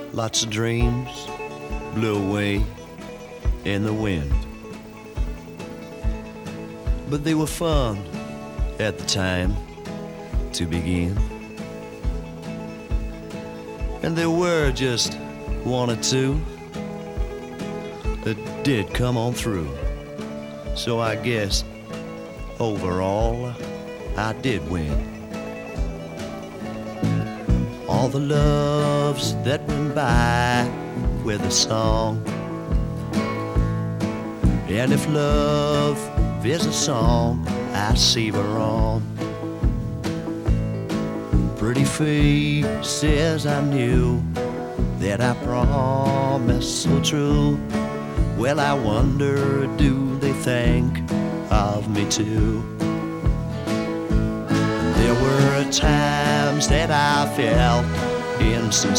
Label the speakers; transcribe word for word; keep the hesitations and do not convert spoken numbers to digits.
Speaker 1: Lots of dreams blew away in the wind, but they were fun at the time to begin. And there were just one or two that did come on through. So I guess overall I did win. All the loves that went by with a song. And if love is a song I savor on, pretty faces I knew that I promised so true. Well, I wonder, do they think of me too? There were times that I felt insincere,